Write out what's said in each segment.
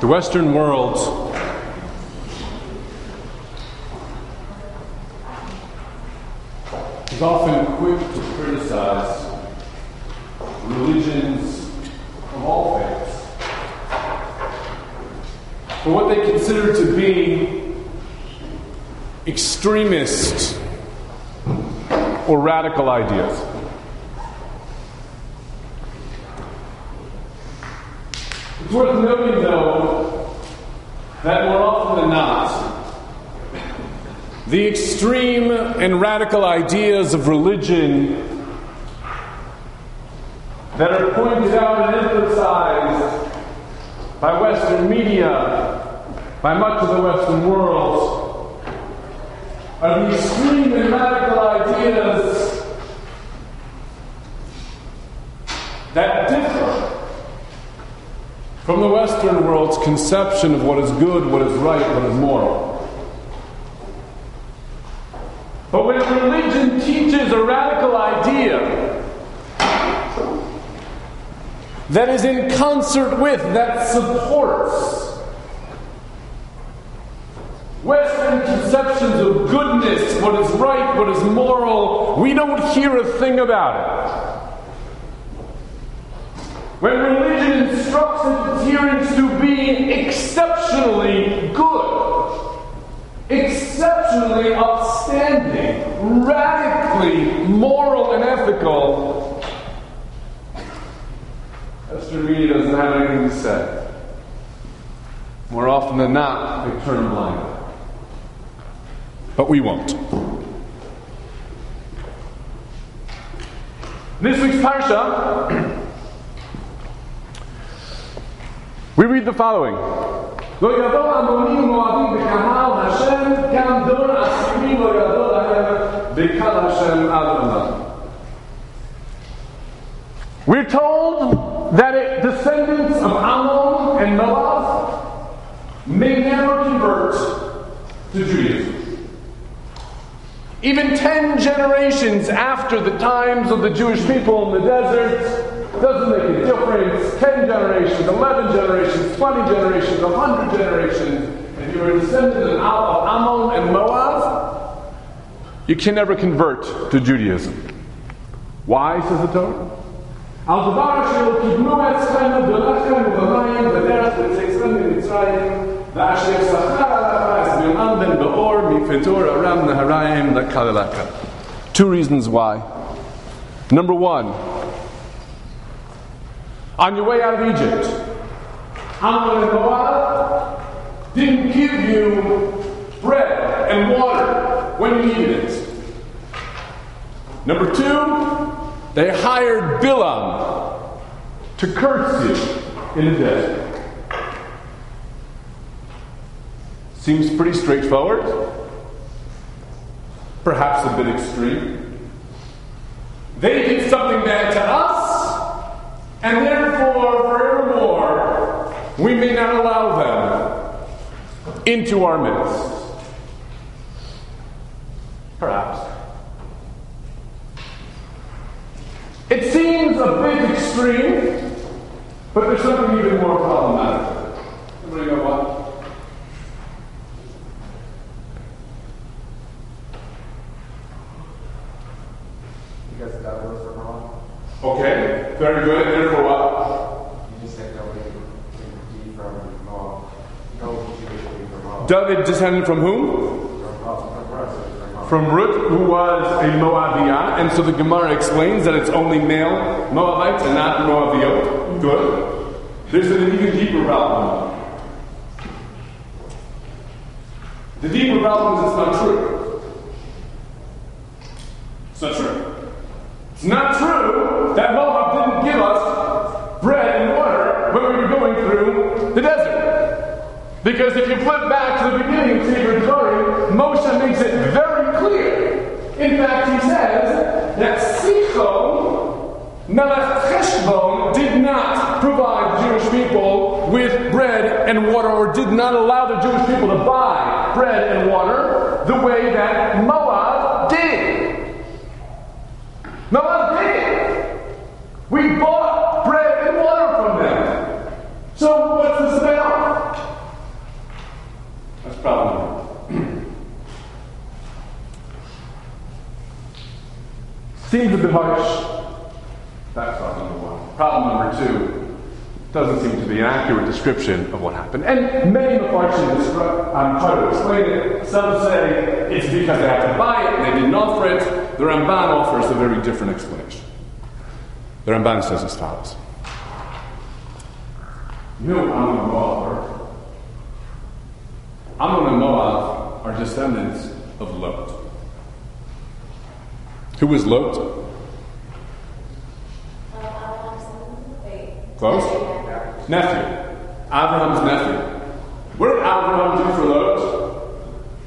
The Western world is often quick to criticize religions of all faiths for what they consider to be extremist or radical ideas. It's worth noting, though, that more often than not, the extreme and radical ideas of religion that are pointed out and emphasized by Western media, by much of the Western world, are the extreme and radical ideas that differ from the Western world's conception of what is good, what is right, what is moral. But when religion teaches a radical idea that is in concert with, that supports Western conceptions of goodness, what is right, what is moral, we don't hear a thing about it. When religion instructs its adherents to be exceptionally good, exceptionally upstanding, radically moral and ethical, Western media doesn't have anything to say. More often than not, they turn a blind eye. But we won't. This week's Parsha, we read the following. We're told that descendants of Ammon and Moab may never convert to Judaism. Even 10 generations after the times of the Jewish people in the desert, doesn't make a difference. 10 generations, 11 generations, 20 generations, 100 generations. If you're a descendant of Ammon and Moab, you can never convert to Judaism. Why, says the Torah? Two reasons why. Number one, on your way out of Egypt, Ammon and Moab didn't give you bread and water when you needed it. Number two, they hired Bilam to curse you in the desert. Seems pretty straightforward. Perhaps a bit extreme. They did something bad to us, and therefore, forevermore, we may not allow them into our midst. Perhaps. It seems a bit extreme, but there's something even more problematic. Everybody know what? You guys got words for wrong? Okay, very good. Therefore what? You just said David from Moab. No Jewish from Moab. David descended from whom? From Ruth, who was a Moabiyah, and so the Gemara explains that it's only male Moabites and not Moabiyot. Good. There's an even deeper problem. The deeper problem is it's not true. It's not true. It's not true that Moab didn't give us bread and water when we were going through the desert. Because if you flip back to the beginning of Sefer Devarim, Moshe makes it very clear. In fact, he says that Sichon, Melech Heshbon, did not provide the Jewish people with bread and water, or did not allow the Jewish people to buy bread and water the way that Moab did. Moab did. We bought bread and water from them. So what's this about? That's problem number. Seems a bit harsh. That's problem number one. Problem number two. Doesn't seem to be an accurate description of what happened. And many Mepharshim try to explain it. Some say it's because they had to buy it and they didn't offer it. The Ramban offers a very different explanation. The Ramban says as follows. You know what Ammon and Moab are? Ammon and Moab are descendants of Lot. Who was Lot? Close? Nephew. Abraham's nephew. What did Abraham do for Lot?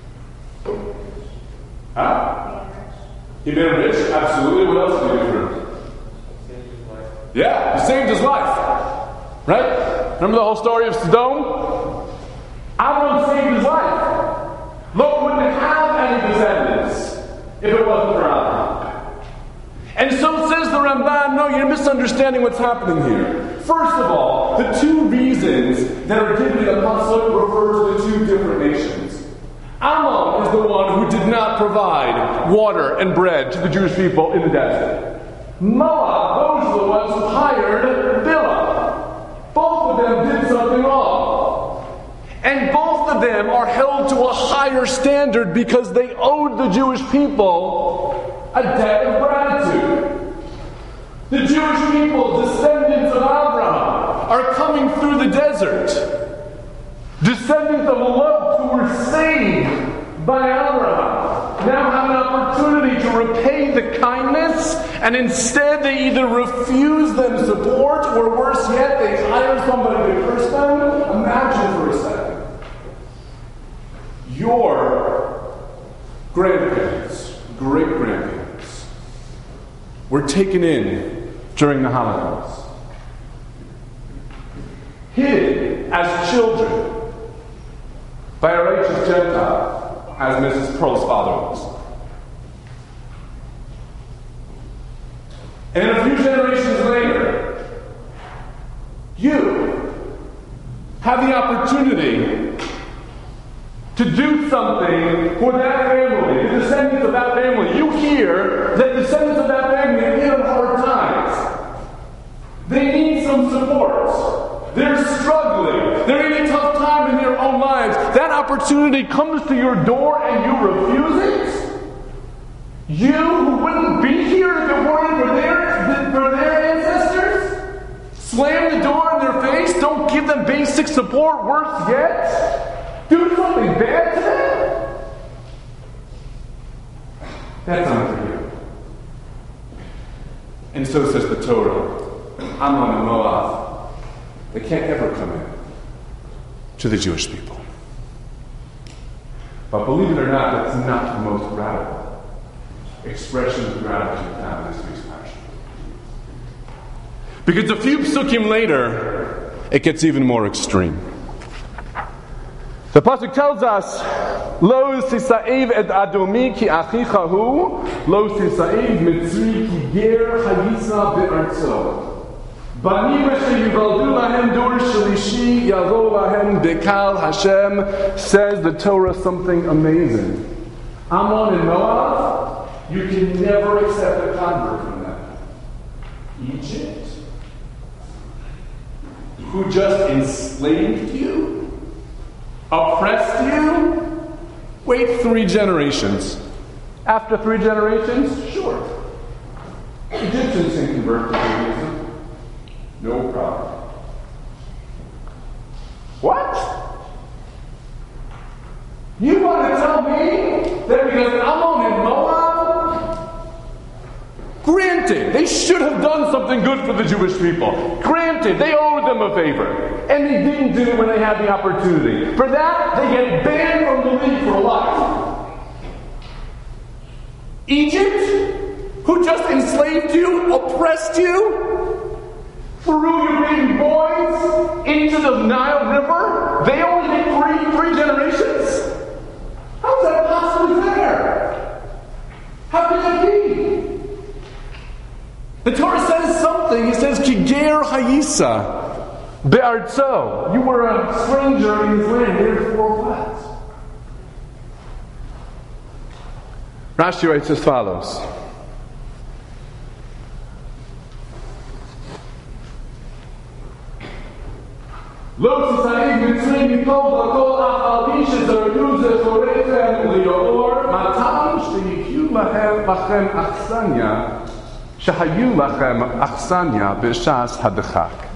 Huh? He made him rich? Absolutely. What else did he do for him? Yeah, he saved his life. Right? Remember the whole story of Sodom? Abraham saved his life. Lot wouldn't have any descendants if it wasn't for Abraham. And so says the Ramban, no, you're misunderstanding what's happening here. First of all, the two reasons that are given in the pasuk refer to the two different nations. Ammon is the one who did not provide water and bread to the Jewish people in the desert. Moab, those are the ones who hired Bilam. Both of them did something wrong. And both of them are held to a higher standard because they owed the Jewish people a debt of gratitude. The Jewish people, descendants of Abraham, are coming through the desert. Descendants of Lot who were saved by Abraham now have an opportunity to repay the kindness, and instead they either refuse them support, or worse yet, they hire somebody to curse them. Imagine for a second. Your grandparents, great-grandparents, were taken in during the Holocaust. Hidden as children by a righteous Gentile, as Mrs. Pearl's father was. And a few generations later, you have the opportunity to do something for that family, the descendants of that family. You hear that descendants of that family are in hard times. They need some support. They're struggling. They're in a tough time in their own lives. That opportunity comes to your door and you refuse it? You who wouldn't be here if it weren't for their ancestors? Slam the door in their face? Don't give them basic support? Worse yet, do something bad to them? That's not for you. And so says the Torah. Ammon and Moab, they can't ever come in to the Jewish people. But believe it or not, that's not the most radical expression of gratitude found in this week's passage. Because a few psukim later, it gets even more extreme. The pasuk tells us, "Lo sisaev et adomi ki achicha hu, lo sisaev mitzri ki ger hayisa be'artzo. Bani sheyivaldu lahem dur shlishi yavo lahem bekal Hashem." Says the Torah something amazing. Ammon and Moab, you can never accept a convert from them. Egypt, who just enslaved you, oppressed you? Wait 3 generations. After 3 generations, sure. Egyptians can convert to Judaism. No problem. What? You want to tell me that because Ammon and Moab, granted, they should have done something good for the Jewish people. Granted, they owed them a favor. And they didn't do it when they had the opportunity. For that, they get banned from the league for life. Egypt, who just enslaved you, oppressed you, threw your baby boys into the Nile River, they only get three generations? How is that possibly fair? How could that be? The Torah says something. It says, Ki ger hayisa be'artzo. You were a stranger in his land, therefore what? Rashi writes as follows. Lo tzadik mitzri mikol v'kol achal shezargu zechorechem lior matam sheyichu lachem achsanya shehayu lachem achsanya b'shas hadachak.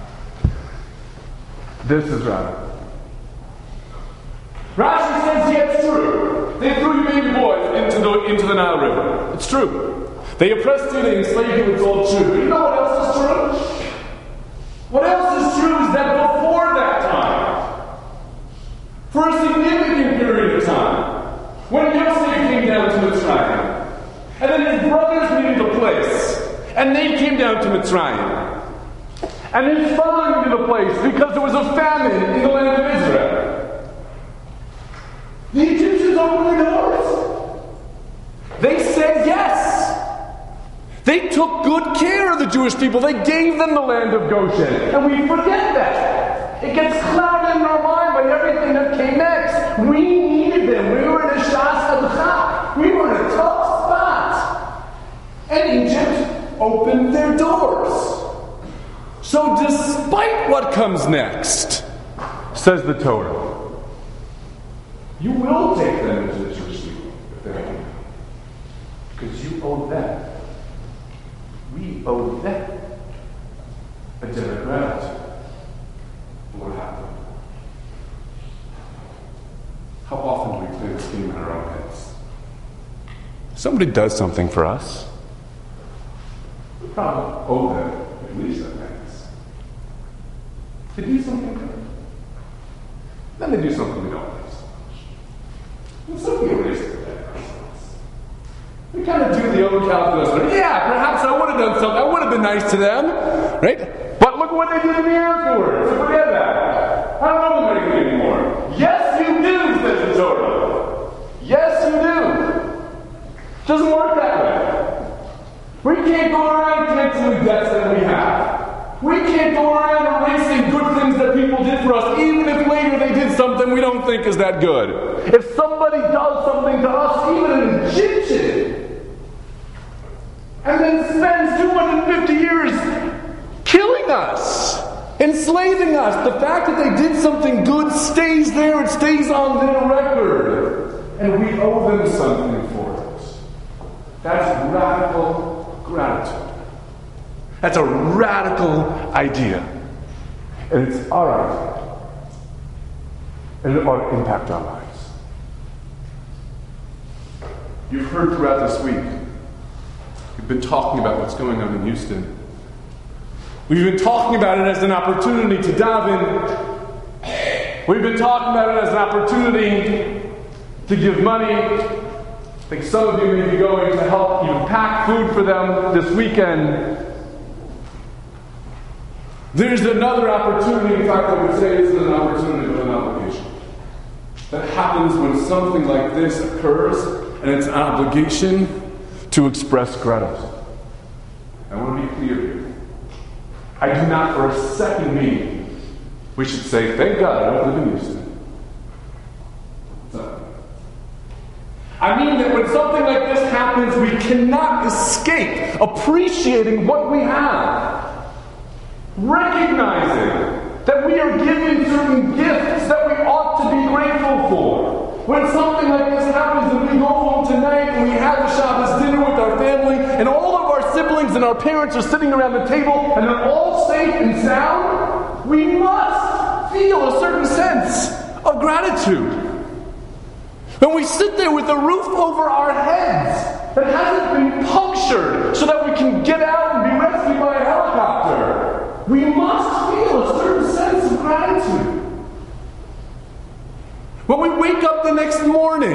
This is right. Rashi says, yeah, it's true. They threw you baby boys into the Nile River. It's true. They oppressed you, they enslaved you, it's all true. But you know what else is true? What else is true is that before that time, for a significant period of time, when Yosef came down to Mitzrayim, and then his brothers needed a place, and they came down to Mitzrayim, and his father needed a place because there was a famine in the land of Israel. The Egyptians opened their doors. They said yes. They took good care of the Jewish people. They gave them the land of Goshen. And we forget that. It gets clouded in our mind by everything that came next. We needed them. We were in a shas hadachak. We were in a tough spot. And Egypt opened their doors. So despite what comes next, says the Torah, you will take them into the Jewish people if they don't. Because you owe them. We owe them a debt of gratitude for what happened. How often do we play this game in our own heads? Somebody does something for us. We probably owe them at least a thanks. They do something good. Then they do something we don't like. So we erase the debt ourselves. We kind of do the old calculus. Yeah, perhaps I would have done something. I would have been nice to them, right? But look what they did to me afterwards. Forget that. I don't know them anymore. Yes, you do, says the Torah. Yes, you do. It doesn't work that way. We can't go around canceling debts that we have. We can't go around erasing good things that people did for us, even if later they did something we don't think is that good. If somebody does something to us, even an Egyptian, and then spends 250 years killing us, enslaving us, the fact that they did something good stays there, it stays on their record, and we owe them something for it. That's radical gratitude. That's a radical idea. And it's our idea. And it ought to impact our lives. You've heard throughout this week, we've been talking about what's going on in Houston. We've been talking about it as an opportunity to daven. We've been talking about it as an opportunity to give money. I think some of you may be going to help even pack food for them this weekend. There's another opportunity, in fact I would say it's an opportunity but an obligation, that happens when something like this occurs, and it's an obligation to express gratitude. I want to be clear here. I do not for a second mean we should say, thank God I don't live in Houston. No. I mean that when something like this happens, we cannot escape appreciating what we have. Recognizing that we are given certain gifts that we ought to be grateful for. When something like this happens and we go home tonight and we have a Shabbos dinner with our family and all of our siblings and our parents are sitting around the table and they're all safe and sound, we must feel a certain sense of gratitude. When we sit there with the roof over our heads that hasn't been punctured so that we can get out and be rescued by a helicopter, we must feel a certain sense of gratitude. When we wake up the next morning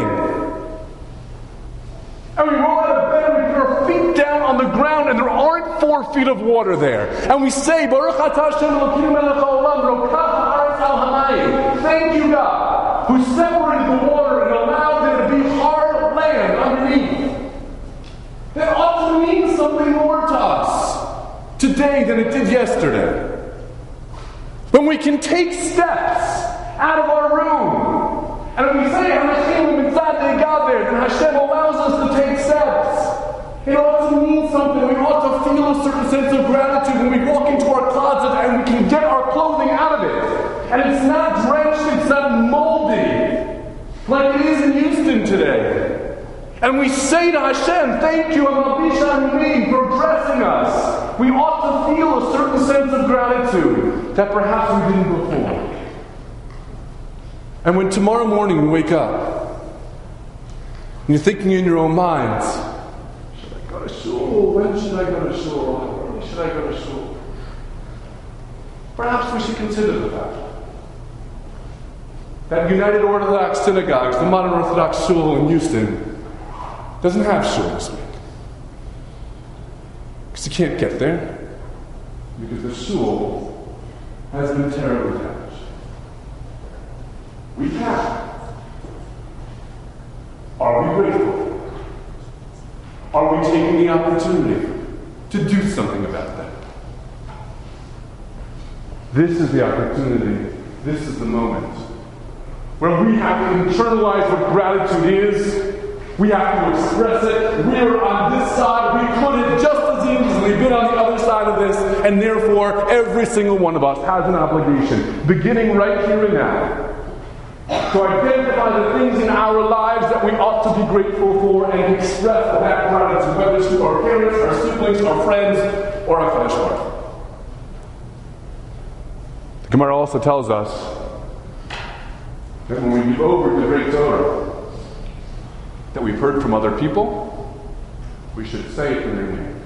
and we roll out of bed and we put our feet down on the ground and there aren't 4 feet of water there, and we say, Baruch atah Hashem Elokeinu melech haolam, rokach haaretz al hamayim. Thank you, God, who separated the water and allowed there to be hard land underneath. That ought to mean something more to us today than it did yesterday. When we can take steps out of our room, and if we say, Hashem mitzad de'gaver, then Hashem allows us to take steps. It ought to mean something. We ought to feel a certain sense of gratitude when we walk into our closet and we can get our clothing out of it. And it's not drenched, it's not moldy, like it is in Houston today. And we say to Hashem, thank you, Amabisha, for dressing us. We ought to feel a certain sense of gratitude that perhaps we didn't before. And when tomorrow morning you wake up, and you're thinking in your own minds, should I go to shul? When should I go to shul? How early should I go to shul? Perhaps we should consider the fact that United Orthodox Synagogues, the modern Orthodox shul in Houston, doesn't have shul this week. Because you can't get there. Because the shul has been terribly damaged. We have. Are we grateful? Are we taking the opportunity to do something about that? This is the opportunity. This is the moment where we have to internalize what gratitude is. We have to express it. We're on this side. We could have just as easily been on the other side of this, and therefore every single one of us has an obligation, beginning right here and now, to identify the things in our lives that we ought to be grateful for and express that gratitude, whether it's to our parents, our siblings, our friends, or our Kaddish Baruch. The Gemara also tells us that when we give over the great Torah that we've heard from other people, we should say it in their name.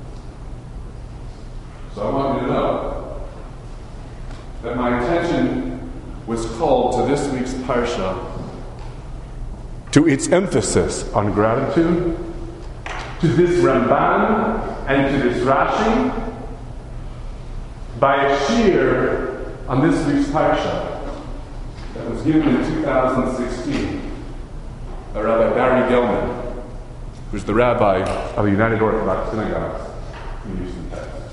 So I want you to know that my attention was called to this week's Parsha, to its emphasis on gratitude, to this Ramban and to this Rashi, by a shir on this week's Parsha that was given in 2016 by Rabbi Barry Gelman, who's the rabbi of the United Orthodox Synagogues in Houston, Texas.